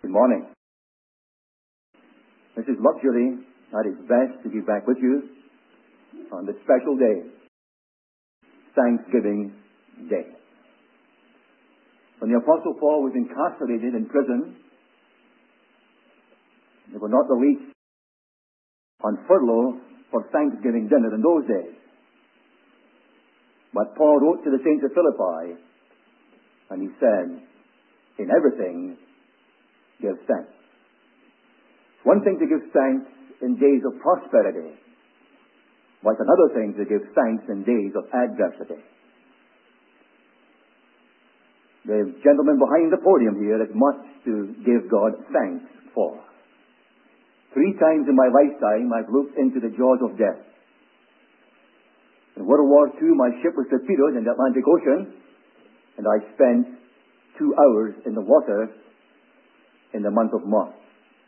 Good morning. This is luxury at its best to be back with you on this special day, Thanksgiving Day. When the Apostle Paul was incarcerated in prison, they were not the least on furlough for Thanksgiving dinner in those days. But Paul wrote to the saints of Philippi, and he said, in everything, give thanks. It's one thing to give thanks in days of prosperity, but it's another thing to give thanks in days of adversity. The gentleman behind the podium here has much to give God thanks for. 3 times in my lifetime I've looked into the jaws of death. In World War II, my ship was torpedoed in the Atlantic Ocean, and I spent 2 hours in the water in the month of March.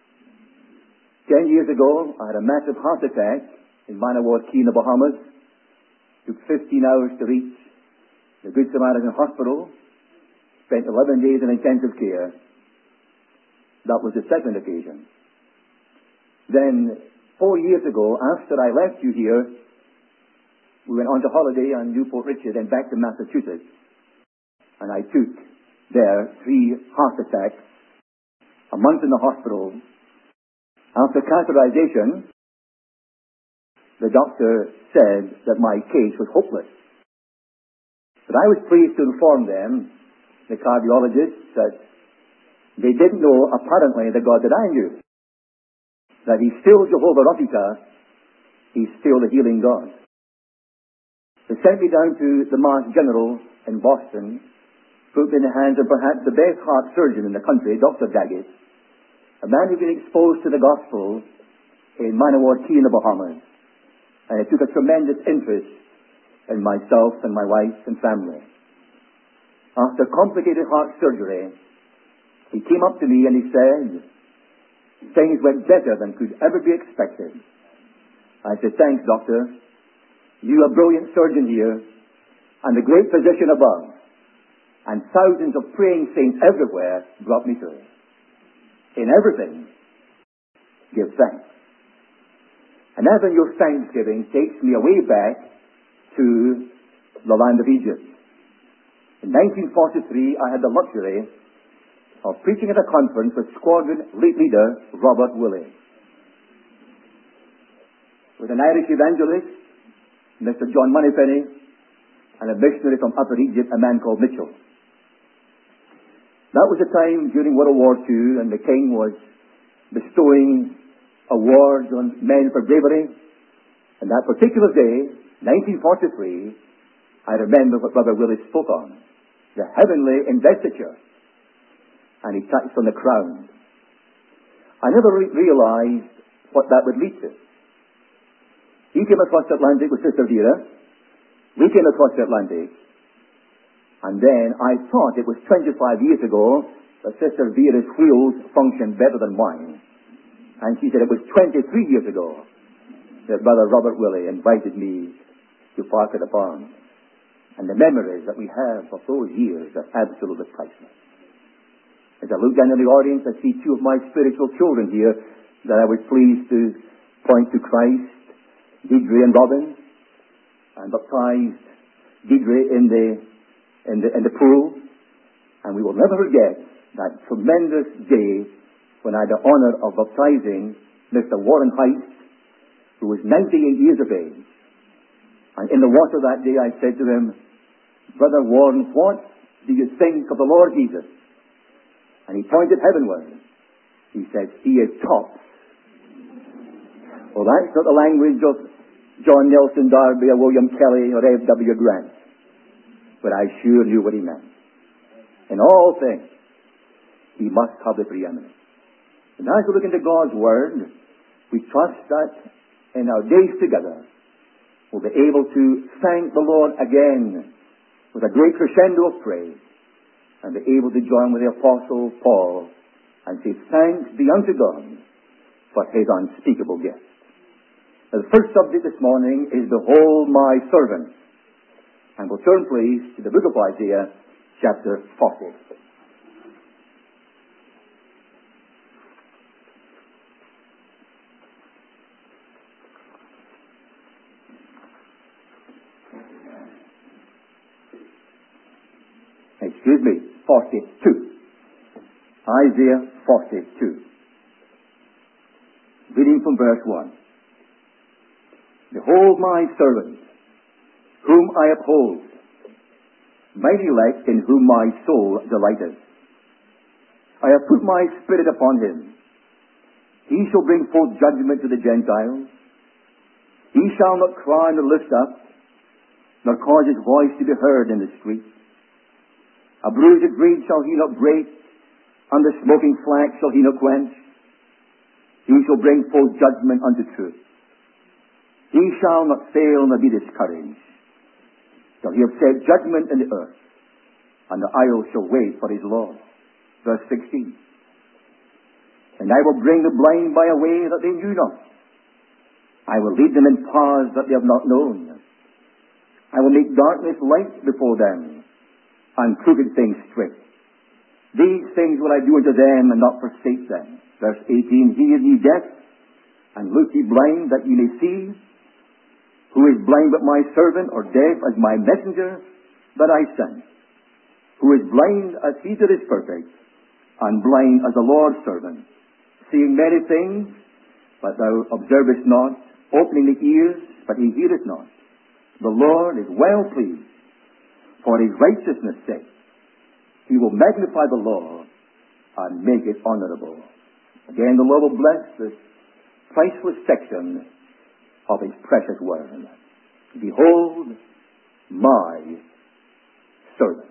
10 years ago, I had a massive heart attack in Manawar Key in the Bahamas. It took 15 hours to reach the Good Samaritan Hospital. Spent 11 days in intensive care. That was the second occasion. Then, 4 years ago, after I left you here, we went on to holiday on Newport Richard and back to Massachusetts. And I took there 3 heart attacks, a month in the hospital. After catheterization, the doctor said that my case was hopeless. But I was pleased to inform them, the cardiologists, that they didn't know, apparently, the God that I knew. That He's still Jehovah Rapha. He's still the healing God. They sent me down to the Mass General in Boston, put me in the hands of perhaps the best heart surgeon in the country, Dr. Daggett, a man who'd been exposed to the gospel in Manawar Key in the Bahamas. And it took a tremendous interest in myself and my wife and family. After complicated heart surgery, he came up to me and he said, things went better than could ever be expected. I said, thanks, doctor. You, a brilliant surgeon here, and the great physician above, and thousands of praying saints everywhere brought me through. In everything, give thanks. And having your thanksgiving takes me away back to the land of Egypt. In 1943, I had the luxury of preaching at a conference with squadron leader Robert Willey, with an Irish evangelist, Mr. John Moneypenny, and a missionary from Upper Egypt, a man called Mitchell. That was a time during World War II, and the king was bestowing awards on men for bravery. And that particular day, 1943, I remember what Brother Willis spoke on, the heavenly investiture. And he touched on the crown. I never realized what that would lead to. He came across the Atlantic with Sister Vera. We came across the Atlantic. And then I thought it was 25 years ago that Sister Vera's wheels functioned better than mine. And she said it was 23 years ago that Brother Robert Willey invited me to park at the pond. And the memories that we have of those years are absolutely priceless. As I look down in the audience, I see 2 of my spiritual children here that I was pleased to point to Christ, Deidre and Robin, and baptized Deidre in the pool. And we will never forget that tremendous day when I had the honor of baptizing Mr. Warren Heist, who was 98 years of age. And in the water that day I said to him, Brother Warren, what do you think of the Lord Jesus? And he pointed heavenward. He said, He is top. Well, that's not the language of John Nelson Darby or William Kelly or F.W. Grant. But I sure knew what he meant. In all things, He must have the preeminence. And as we look into God's Word, we trust that in our days together, we'll be able to thank the Lord again with a great crescendo of praise, and be able to join with the Apostle Paul and say, thanks be unto God for His unspeakable gift. Now, the first subject this morning is, Behold my servant. And we'll turn, please, to the book of Isaiah, chapter 40. 42. Isaiah 42. Reading from verse 1. Behold my servant, whom I uphold, my elect in whom my soul delighteth. I have put my spirit upon him. He shall bring forth judgment to the Gentiles. He shall not cry nor lift up, nor cause his voice to be heard in the street. A bruised reed shall he not break, and the smoking flax shall he not quench. He shall bring forth judgment unto truth. He shall not fail nor be discouraged, till he have set judgment in the earth, and the isles shall wait for his law. Verse 16. And I will bring the blind by a way that they knew not. I will lead them in paths that they have not known. I will make darkness light before them, and crooked things straight. These things will I do unto them, and not forsake them. Verse 18. Hear ye deaf, and look ye blind, that ye may see. Who is blind but my servant, or deaf as my messenger that I sent? Who is blind as he that is perfect, and blind as the Lord's servant, seeing many things, but thou observest not, opening the ears, but he heareth not. The Lord is well pleased, for his righteousness' sake. He will magnify the law, and make it honorable. Again, the Lord will bless this priceless section of his precious word. Behold my servant.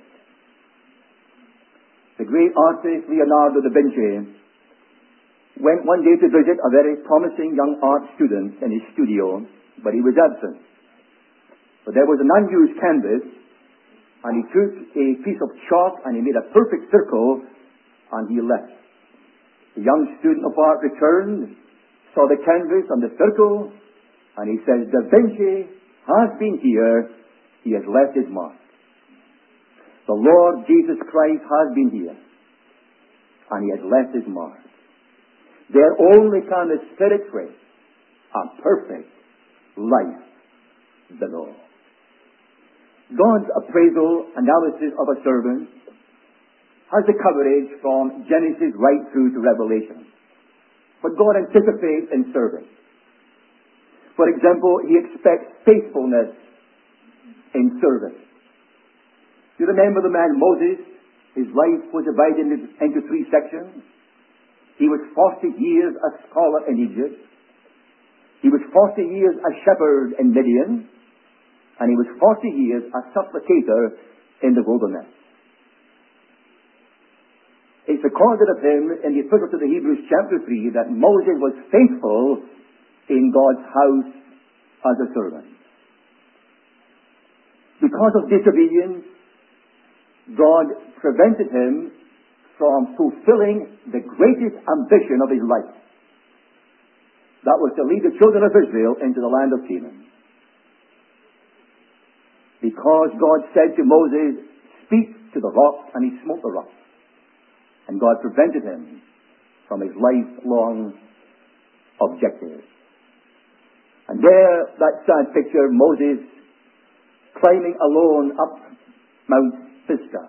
The great artist Leonardo da Vinci went one day to visit a very promising young art student in his studio, but he was absent. But there was an unused canvas, and he took a piece of chalk and he made a perfect circle, and he left. The young student of art returned, saw the canvas and the circle, and he says, Da Vinci has been here, he has left his mark. The Lord Jesus Christ has been here, and he has left his mark. There only can the Spirit trace a perfect life below. God's appraisal analysis of a servant has the coverage from Genesis right through to Revelation. But God anticipates in service. For example, he expects faithfulness in service. You remember the man Moses? His life was divided into 3 sections. He was 40 years a scholar in Egypt. He was 40 years a shepherd in Midian. And he was 40 years a supplicator in the wilderness. It's recorded of him in the Epistle to the Hebrews chapter 3 that Moses was faithful in God's house as a servant. Because of disobedience, God prevented him from fulfilling the greatest ambition of his life. That was to lead the children of Israel into the land of Canaan. Because God said to Moses, speak to the rock, and he smote the rock. And God prevented him from his lifelong objective. And there, that sad picture, Moses climbing alone up Mount Pisgah.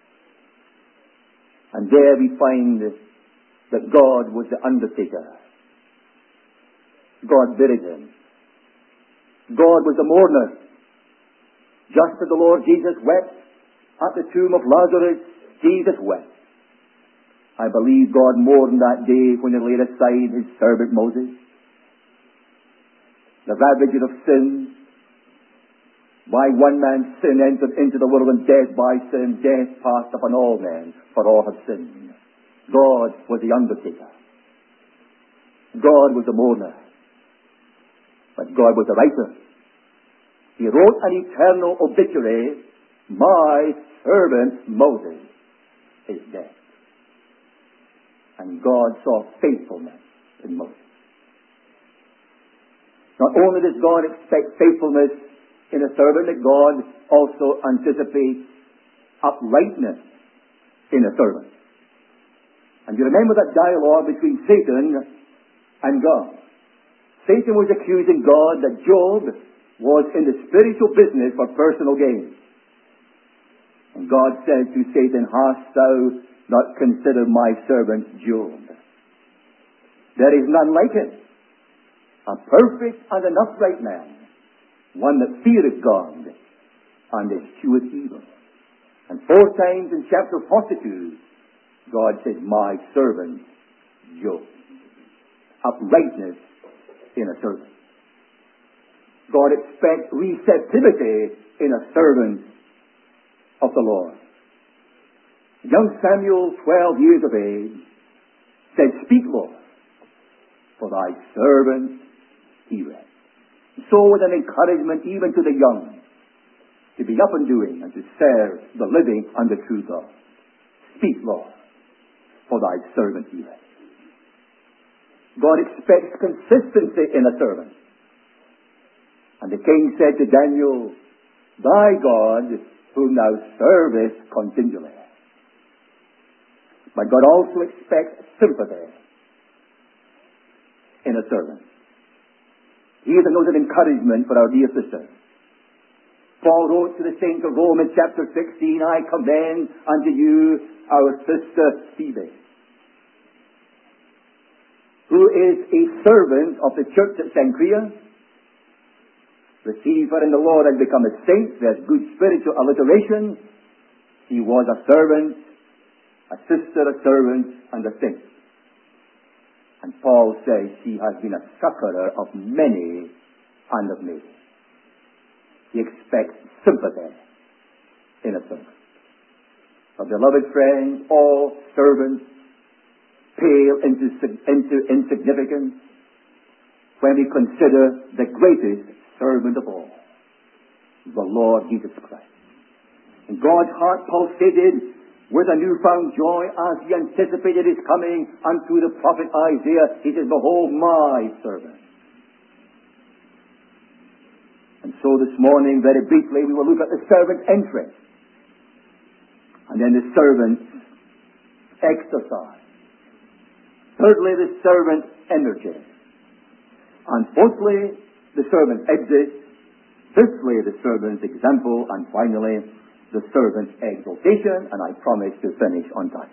And there we find that God was the undertaker. God buried him. God was the mourner. Just as the Lord Jesus wept at the tomb of Lazarus, Jesus wept. I believe God mourned that day when he laid aside his servant Moses. The ravager of sin. By one man's sin entered into the world, and death by sin, death passed upon all men, for all have sinned. God was the undertaker. God was the mourner. But God was the writer. He wrote an eternal obituary, my servant Moses is dead. And God saw faithfulness in Moses. Not only does God expect faithfulness in a servant, but God also anticipates uprightness in a servant. And you remember that dialogue between Satan and God. Satan was accusing God that Job was in the spiritual business for personal gain. And God said to Satan, hast thou not considered my servant Job? There is none like him, a perfect and an upright man, one that feareth God and escheweth evil. And 4 times in chapter 42, God says, my servant Job. Uprightness in a servant. God expects receptivity in a servant of the Lord. Young Samuel, 12 years of age, said, speak, Lord, for thy servant heareth. So with an encouragement even to the young to be up and doing and to serve the living and the true God. Speak, Lord, for thy servant heareth. God expects consistency in a servant. And the king said to Daniel, thy God, whom thou servest continually. But God also expects sympathy in a servant. He is a note of encouragement for our dear sister. Paul wrote to the saints of Rome in chapter 16, I commend unto you our sister Phoebe, who is a servant of the church at Cenchrea. Receive her in the Lord and become a saint. There's good spiritual alliteration. He was a servant, a sister, a servant, and a saint. And Paul says she has been a succorer of many and of me. He expects sympathy in a servant. So, beloved friends, all servants pale into insignificance when we consider the greatest servant of all, the Lord Jesus Christ. And God's heart pulsated with a newfound joy as he anticipated his coming unto the prophet Isaiah. He says, behold my servant. And so this morning, very briefly, we will look at the servant's interest, and then the servant's exercise. Thirdly, the servant's energy. And fourthly, the servant's exit. Fifthly, the servant's example. And finally, the servant's exaltation. And I promise to finish on time.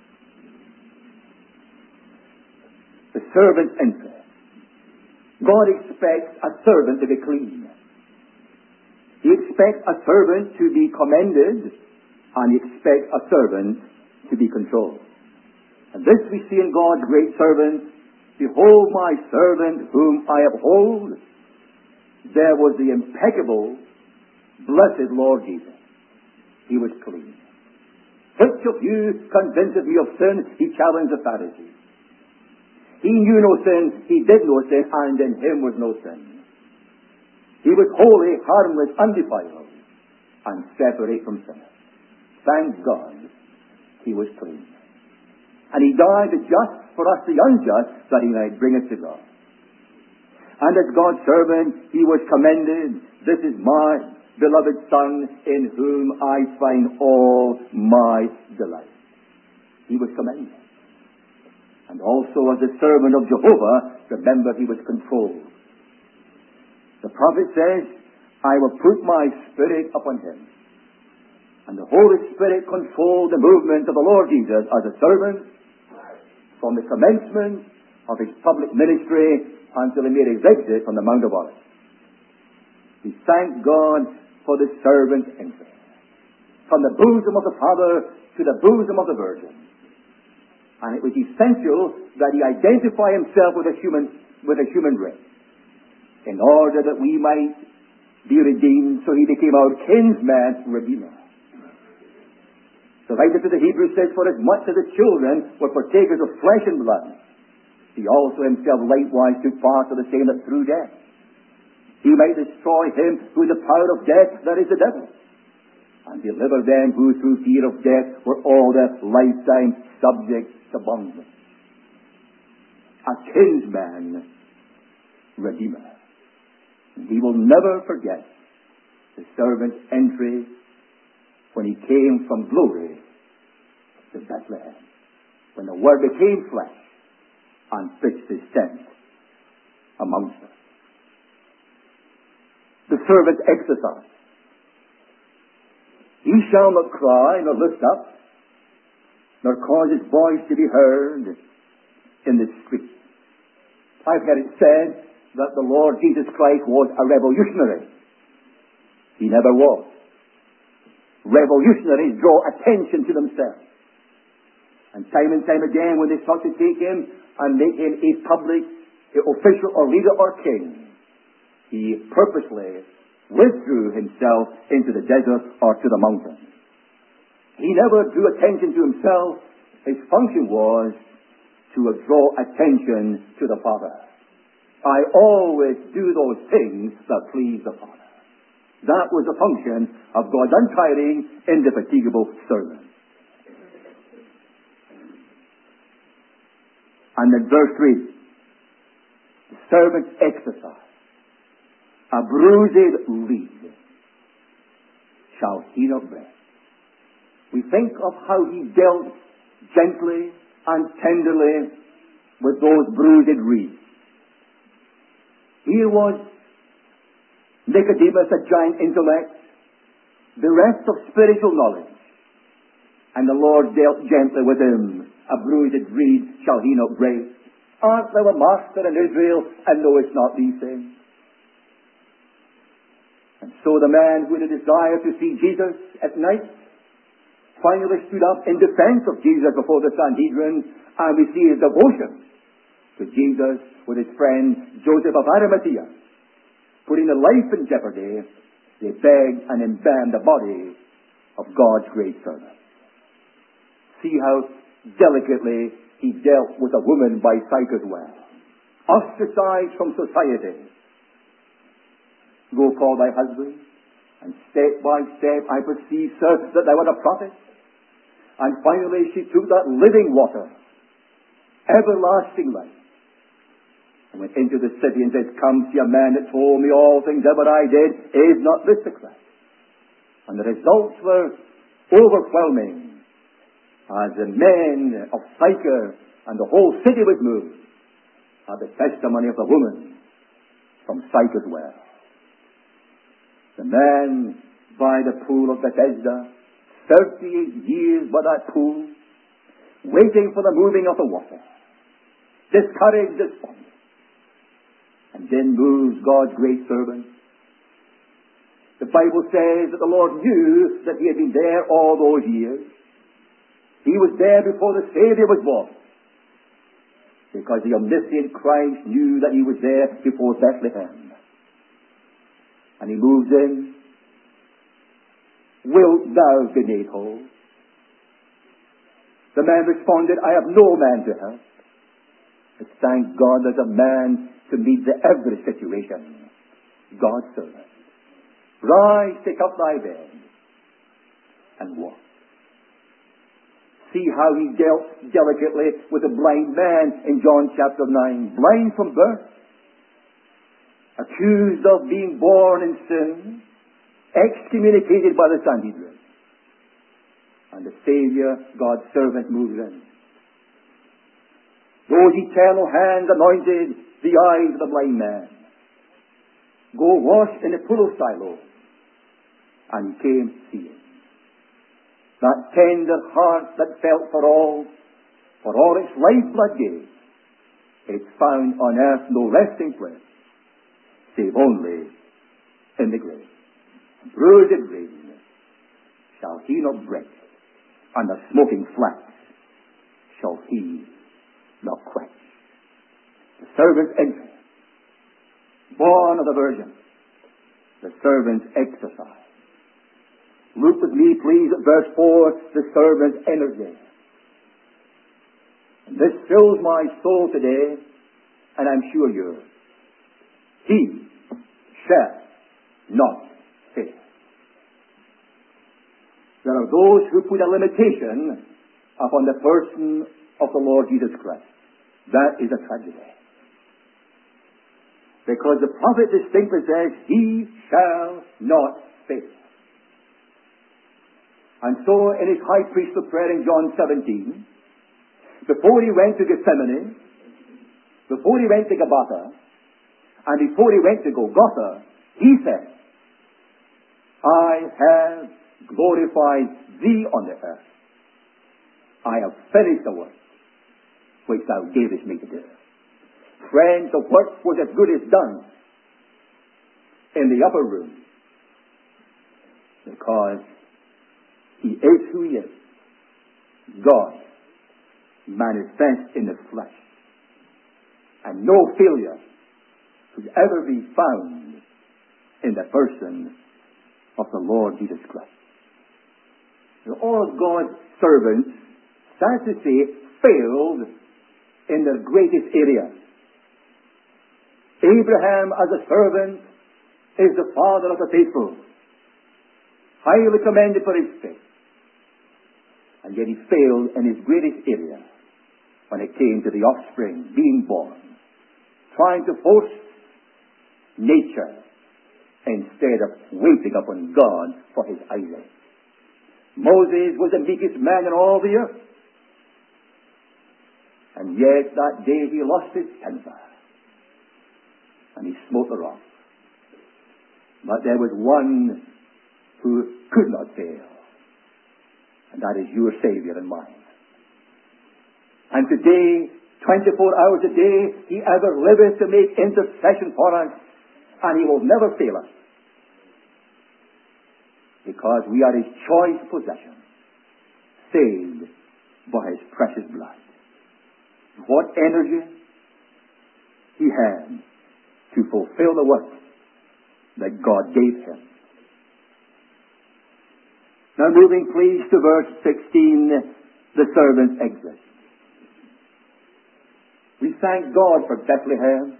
The servant's interest. God expects a servant to be clean. He expects a servant to be commended, and he expects a servant to be controlled. And this we see in God's great servant. Behold my servant whom I uphold. There was the impeccable, blessed Lord Jesus. He was clean. Which of you convinceth me of sin? He challenged the Pharisees. He knew no sin, he did no sin, and in him was no sin. He was holy, harmless, undefiled, and separate from sinners. Thank God he was clean. And he died the just for us the unjust, that he might bring us to God. And as God's servant, he was commended. This is my beloved Son, in whom I find all my delight. He was commended. And also as a servant of Jehovah, remember he was controlled. The prophet says, I will put my spirit upon him. And the Holy Spirit controlled the movement of the Lord Jesus as a servant from the commencement of his public ministry until he made his exit from the Mount of Olives. We thank God for the servant's interest. From the bosom of the Father to the bosom of the Virgin. And it was essential that he identify himself with a human race, in order that we might be redeemed. So he became our kinsman redeemer. The writer to the Hebrews says, for as much as the children were partakers of flesh and blood, he also himself likewise took part of the same, that through death he might destroy him who is the power of death, that is the devil, and deliver them who through fear of death were all their lifetime subject to bondage. A kinsman redeemer. And he will never forget the servant's entry when he came from glory to Bethlehem, when the Word became flesh and pitched his tent amongst us. The servant's exercise. He shall not cry, nor lift up, nor cause his voice to be heard in the street. I've heard it said that the Lord Jesus Christ was a revolutionary. He never was. Revolutionaries draw attention to themselves. And time again, when they sought to take him and make him a public official or leader or king, he purposely withdrew himself into the desert or to the mountains. He never drew attention to himself. His function was to draw attention to the Father. I always do those things that please the Father. That was the function of God's untiring, indefatigable servant. And then verse 3, the servant's exercise. A bruised reed shall he not break. We think of how he dealt gently and tenderly with those bruised reeds. Here was Nicodemus, a giant intellect, bereft of spiritual knowledge, and the Lord dealt gently with him. A bruised reed shall he not break. Art thou a master in Israel, and knowest not these things? And so the man who had a desire to see Jesus at night finally stood up in defense of Jesus before the Sanhedrin, and we see his devotion to Jesus with his friend Joseph of Arimathea. Putting their life in jeopardy, they begged and embalmed the body of God's great servant. See how delicately he dealt with a woman by sight as well. Ostracized from society. Go call thy husband, and step by step I perceive, sir, that thou art a prophet. And finally she took that living water, everlasting life, and went into the city and said, come see a man that told me all things ever I did. Is not this the Christ? And the results were overwhelming, as the men of Sychar and the whole city was moved at the testimony of the woman from Sychar's well. The man by the pool of Bethesda, 38 years by that pool, waiting for the moving of the water, discouraged, despondent, and then moves God's great servant. The Bible says that the Lord knew that he had been there all those years. He was there before the Savior was born, because the omniscient Christ knew that he was there before Bethlehem. And he moves in. Wilt thou be made whole? The man responded, I have no man to help. But thank God there's a man to meet every situation. God's servant. Rise, take up thy bed, and walk. See how he dealt delicately with a blind man in John chapter 9. Blind from birth, accused of being born in sin, excommunicated by the Sanhedrin. And the Savior, God's servant, moves in. Those eternal hands anointed the eyes of the blind man. Go wash in the pool of Siloam. And he came seeing. That tender heart that felt for all its lifeblood gave, it found on earth no resting place, save only in the grave. Bruised reed shall he not break, and the smoking flax shall he not quench. The servant's entry, born of the Virgin, the servant's exercise. Look with me, please, at verse 4, the servant's energy. And this fills my soul today, and I'm sure yours. He shall not fail. There are those who put a limitation upon the person of the Lord Jesus Christ. That is a tragedy. Because the prophet distinctly says, he shall not fail. And so in his high priestly prayer in John 17, before he went to Gethsemane, before he went to Gabbatha, and before he went to Golgotha, he said, I have glorified thee on the earth. I have finished the work which thou gavest me to do. Friends, the work was as good as done in the upper room, because he is who he is, God manifest in the flesh. And no failure could ever be found in the person of the Lord Jesus Christ. All of God's servants, sad to say, failed in their greatest area. Abraham, as a servant, is the father of the faithful, highly commended for his faith. And yet he failed in his greatest area when it came to the offspring being born, trying to force nature instead of waiting upon God for his Isaac. Moses was the meekest man in all the earth. And yet that day he lost his temper and he smote the rock. But there was one who could not fail, and that is your Savior and mine. And today, 24 hours a day, he ever liveth to make intercession for us, and he will never fail us, because we are his choice possession, saved by his precious blood. What energy he had to fulfill the work that God gave him. Now moving please to verse 16, the servant's exit. We thank God for Bethlehem,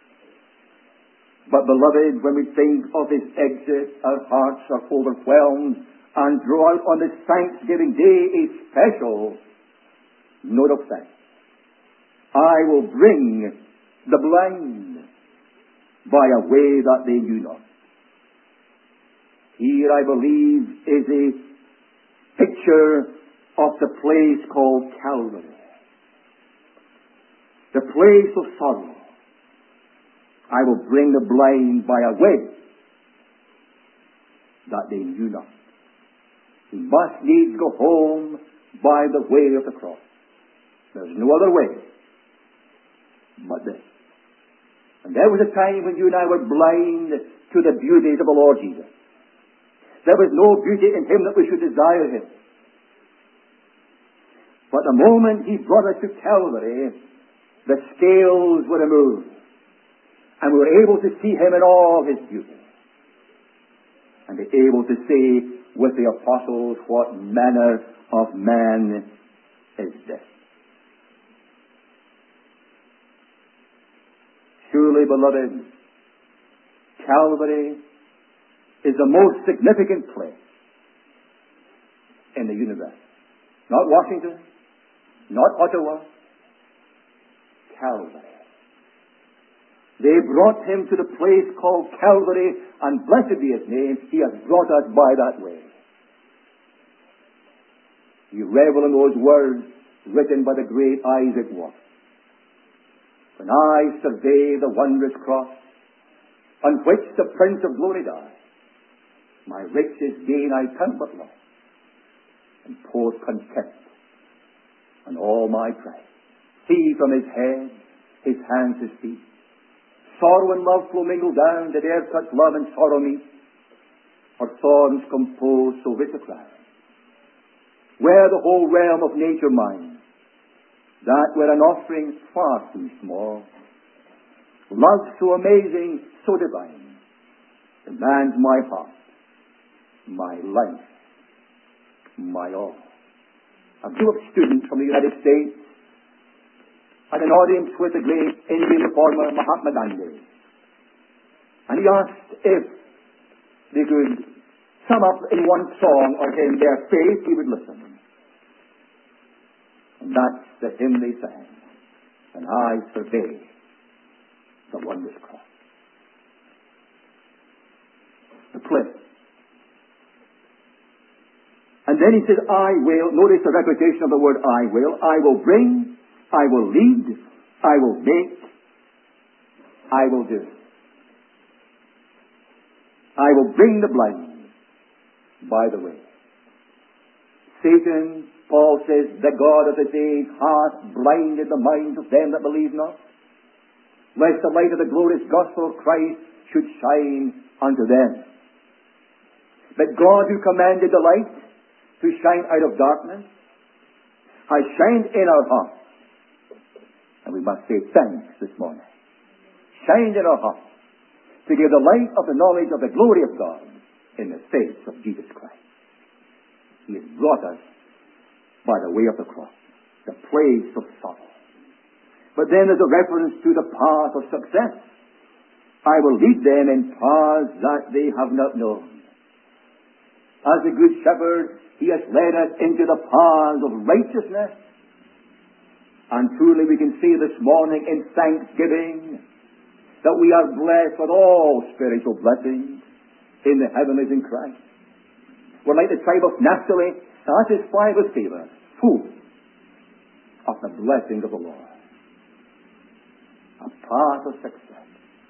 but beloved, when we think of his exit, our hearts are overwhelmed and draw out on this Thanksgiving Day a special note of thanks. I will bring the blind by a way that they knew not. Here, I believe, is a picture of the place called Calvary, the place of sorrow. I will bring the blind by a way that they knew not. He must needs go home by the way of the cross. There's no other way but this. And there was a time when you and I were blind to the beauties of the Lord Jesus. There was no beauty in him that we should desire him. But the moment he brought us to Calvary, the scales were removed, and we were able to see him in all his beauty, and be able to say with the apostles, what manner of man is this? Surely, beloved, Calvary is the most significant place in the universe. Not Washington, not Ottawa, Calvary. They brought him to the place called Calvary, and blessed be his name, he has brought us by that way. You revel in those words written by the great Isaac Watts. When I survey the wondrous cross on which the Prince of Glory died, my richest gain I count but loss, and pour contempt on all my pride. See from his head, his hands, his feet, sorrow and love flow mingled down, did e'er such love and sorrow meet, or thorns compose so rich a crown. Where the whole realm of nature mine, that were an offering far too small, love so amazing, so divine, demands my heart, my life, my all. A group of students from the United States had an audience with the great Indian reformer Mahatma Gandhi, and he asked if they could sum up in one song or in their faith. He would listen. And that's the hymn they sang, and I survey the wondrous cross. The place. And then he says, I will, notice the repetition of the word I will bring, I will lead, I will make, I will do. I will bring the blind by the way. Satan, Paul says, the God of this age hath blinded the minds of them that believe not, lest the light of the glorious gospel of Christ should shine unto them. But God, who commanded the light to shine out of darkness, has shined in our hearts. And we must say thanks this morning. Shined in our hearts to give the light of the knowledge of the glory of God in the face of Jesus Christ. He has brought us by the way of the cross, the place of sorrow. But then there's a reference to the path of success. I will lead them in paths that they have not known. As a good shepherd, He has led us into the paths of righteousness. And truly we can say this morning in thanksgiving that we are blessed with all spiritual blessings in the heavenlies in Christ. We're like the tribe of Naphtali, as his father Stephen, full of the blessings of the Lord. A path of success.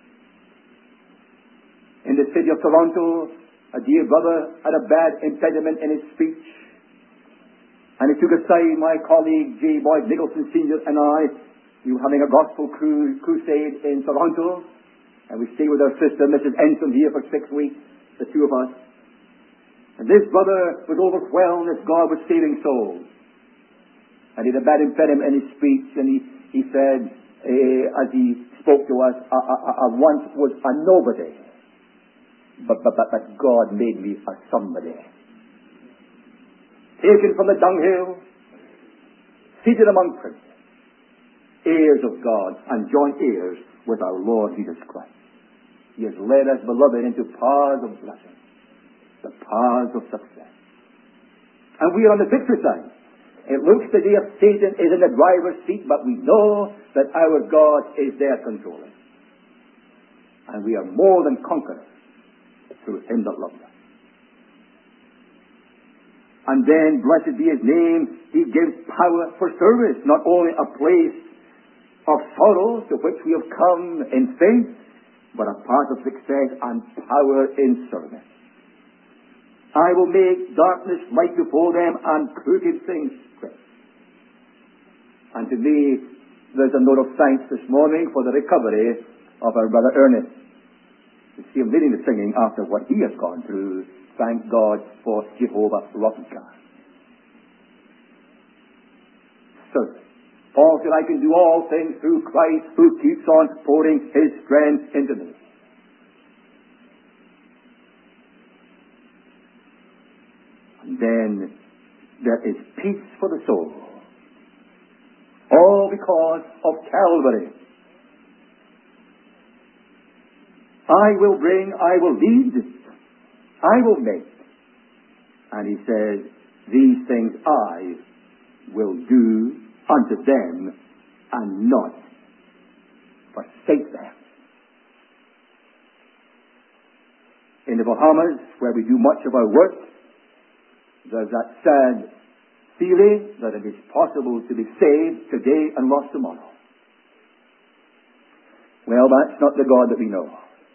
In the city of Toronto, a dear brother had a bad impediment in his speech. And he took aside my colleague J. Boyd Nicholson Sr. and I. We were having a gospel crusade in Toronto. And we stayed with our sister, Mrs. Ensom, here for 6 weeks, the two of us. And this brother was overwhelmed as God was saving souls. And he had a bad impediment in his speech. And he said, as he spoke to us, I once was a nobody. But God made me a somebody. Taken from the dunghill, seated among princes, heirs of God, and joint heirs with our Lord Jesus Christ. He has led us, beloved, into paths of blessing, the paths of success. And we are on the victory side. It looks today as if Satan is in the driver's seat, but we know that our God is there controlling. And we are more than conquerors through Him that loved us. And then, blessed be His name, He gives power for service, not only a place of sorrow to which we have come in faith, but a path of success and power in service. I will make darkness light before them and crooked things straight. And to me, there's a note of thanks this morning for the recovery of our brother Ernest. To see him leading the singing after what he has gone through, thank God for Jehovah Rapha. Service. Paul said, I can do all things through Christ who keeps on pouring His strength into me. And then there is peace for the soul. All because of Calvary. I will bring, I will lead, I will make. And he says, these things I will do unto them and not forsake them. In the Bahamas, where we do much of our work, there's that sad feeling that it is possible to be saved today and lost tomorrow. Well, that's not the God that we know.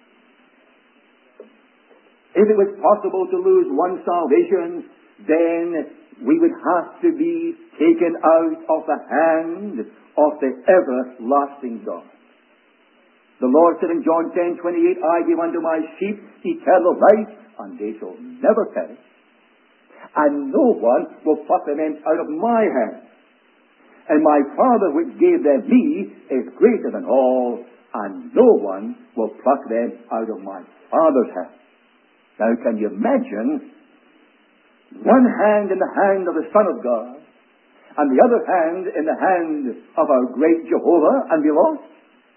If it was possible to lose one salvation, then we would have to be taken out of the hand of the everlasting God. The Lord said in John 10:28, I give unto my sheep eternal life, and they shall never perish, and no one will pluck them out of my hand. And my Father which gave them me is greater than all, and no one will pluck them out of my Father's hand. Now, can you imagine one hand in the hand of the Son of God and the other hand in the hand of our great Jehovah and be lost?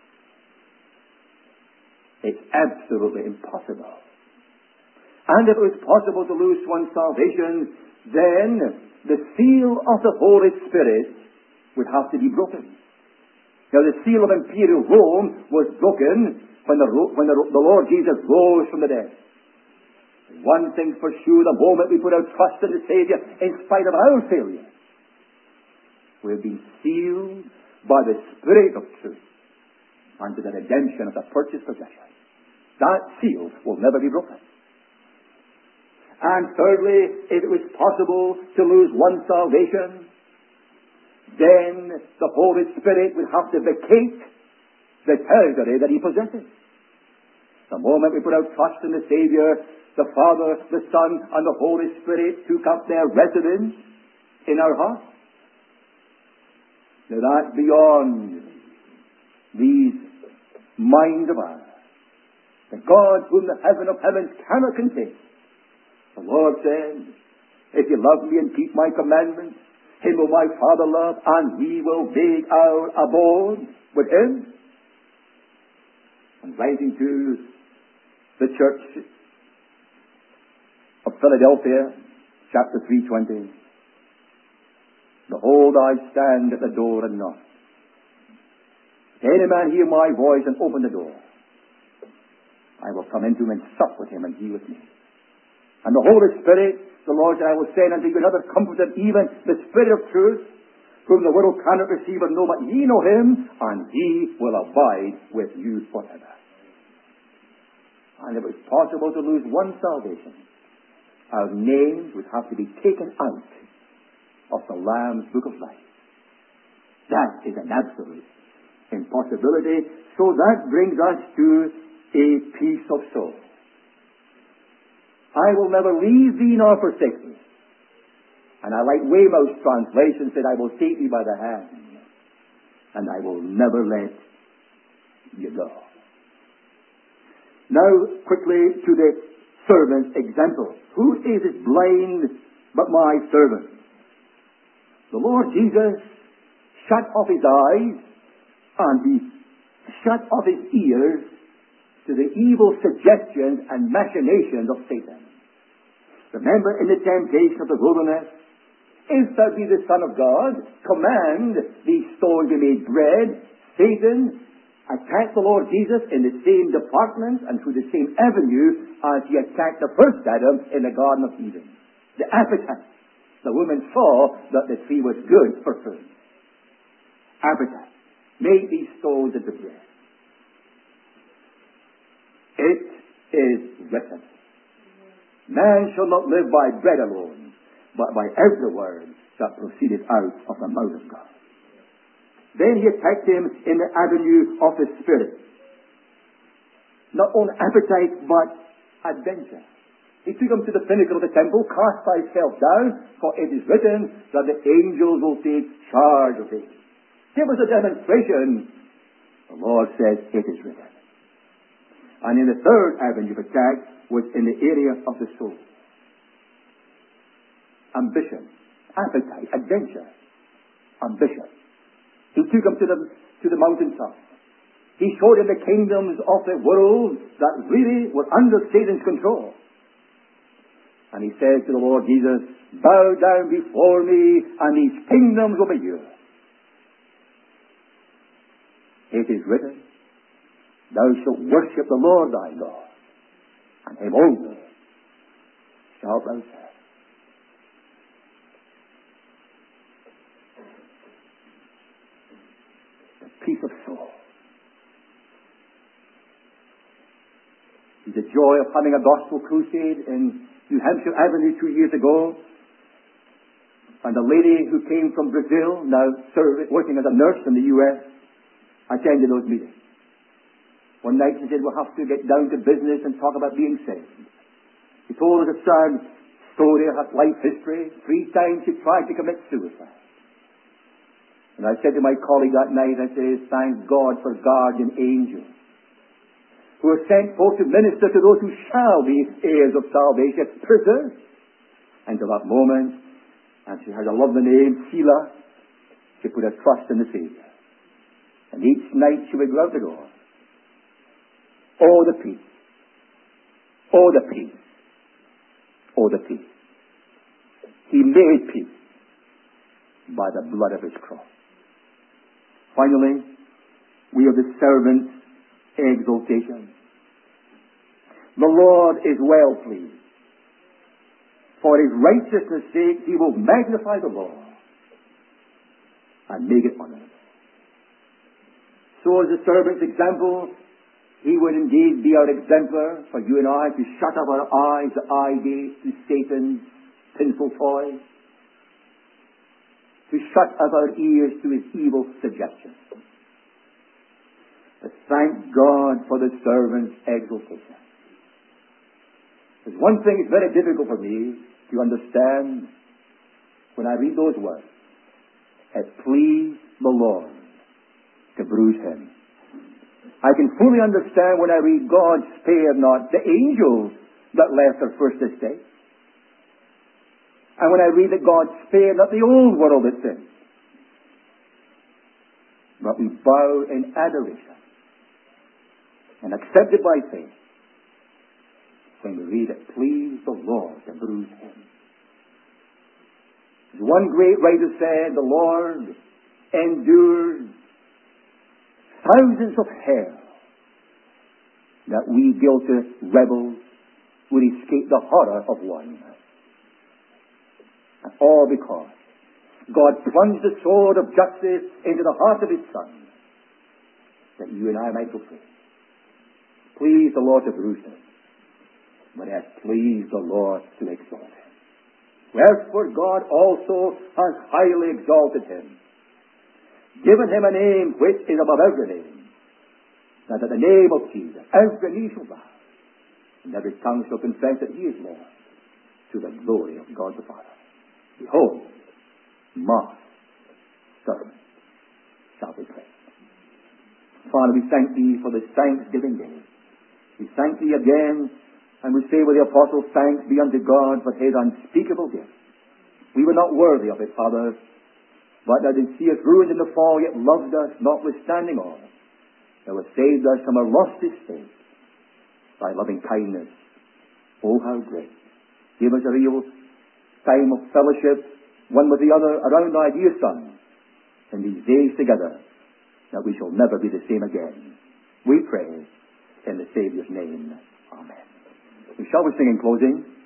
It's absolutely impossible. And if it was possible to lose one's salvation, then the seal of the Holy Spirit would have to be broken. Now, the seal of Imperial Rome was broken when the Lord Jesus rose from the dead. One thing for sure, the moment we put our trust in the Savior, in spite of our failure, we've been sealed by the Spirit of truth unto the redemption of the purchased possession. That seal will never be broken. And thirdly, if it was possible to lose one's salvation, then the Holy Spirit would have to vacate the territory that He possesses. The moment we put our trust in the Savior, the Father, the Son, and the Holy Spirit took up their residence in our hearts. Now that's beyond these minds of ours. The God whom the heaven of heavens cannot contain. The Lord said, if you love me and keep my commandments, Him will my Father love, and we will make our abode with Him. And writing to the church of Philadelphia, chapter 3:20, behold, I stand at the door and knock. If any man hear my voice and open the door, I will come into him and sup with him, and he with me. And the Holy Spirit, the Lord said, I will send unto you another comforter, even the Spirit of truth, whom the world cannot receive or know, but ye know Him, and He will abide with you forever. And if it was possible to lose one salvation, our names would have to be taken out of the Lamb's Book of Life. That is an absolute impossibility. So that brings us to a peace of soul. I will never leave thee nor forsake thee. And I like Weymouth's translation said, I will take thee by the hand, and I will never let you go. Now, quickly to the servant's example. Who is it blind but my servant? The Lord Jesus shut off His eyes, and He shut off His ears to the evil suggestions and machinations of Satan. Remember in the temptation of the wilderness, if thou be the Son of God, command these stones be made bread. Satan attacked the Lord Jesus in the same department and through the same avenue as he attacked the first Adam in the Garden of Eden. The appetite. The woman saw that the tree was good for food. Appetite. Make these stones into bread. It is written, man shall not live by bread alone, but by every word that proceedeth out of the mouth of God. Then he attacked him in the avenue of the Spirit. Not only appetite, but adventure. He took him to the pinnacle of the temple, cast thyself down, for it is written that the angels will take charge of thee. Give us a demonstration. The Lord says, it is written. And in the third avenue of attack was in the area of the soul. Ambition, appetite, adventure, ambition. He took him to the mountaintop. He showed him the kingdoms of the world that really were under Satan's control. And he said to the Lord Jesus, bow down before me, and these kingdoms will be yours. It is written, thou shalt worship the Lord thy God, and Him only shalt thou serve. The peace of soul. The joy of having a gospel crusade in New Hampshire Avenue 2 years ago. And a lady who came from Brazil, now working as a nurse in the U.S., attended those meetings. One night she said, we'll have to get down to business and talk about being saved. She told us a sad story of her life history. 3 times she tried to commit suicide. And I said to my colleague that night, I said, thank God for guardian angels who are sent forth to minister to those who shall be heirs of salvation, preserved until that moment. And she has a lovely name, Sheila. She put her trust in the Savior. And each night she would go out the door. Oh, the peace. Oh, the peace. Oh, the peace. He made peace by the blood of His cross. Finally, we have the servant's exaltation. The Lord is well pleased. For His righteousness' sake, He will magnify the law and make it honorable. So as the servant's example, He would indeed be our exemplar for you and I to shut up our eyes, the eye gates to Satan's sinful toys, to shut up our ears to his evil suggestions. But thank God for the servant's exaltation. There's one thing that's very difficult for me to understand when I read those words. It pleased the Lord to bruise him. I can fully understand when I read, God spared not the angels that left their first estate. And when I read that God spared not the old world that sinned. But we bow in adoration and accept it by faith when we read it, please the Lord to bruise him. As one great writer said, the Lord endured thousands of hell that we guilty rebels would escape the horror of one. And all because God plunged the sword of justice into the heart of his Son, that you and I might go free. Please the Lord to bruise him, but it has pleased the Lord to exalt him. Wherefore God also has highly exalted him, given him a name which is above every name, that at the name of Jesus every knee shall bow, and every tongue shall confess that he is Lord, to the glory of God the Father. Behold, my servant shall be praised. Father, we thank thee for this Thanksgiving day. We thank thee again, and we say with the apostle, thanks be unto God for his unspeakable gift. We were not worthy of it, Father, but thou didst see us ruined in the fall, yet loved us notwithstanding all. Thou hast saved us from our lost estate by loving kindness. Oh, how great. Give us a real time of fellowship, one with the other, around thy dear Son, in these days together, that we shall never be the same again. We pray in the Saviour's name. Amen. Shall we sing in closing?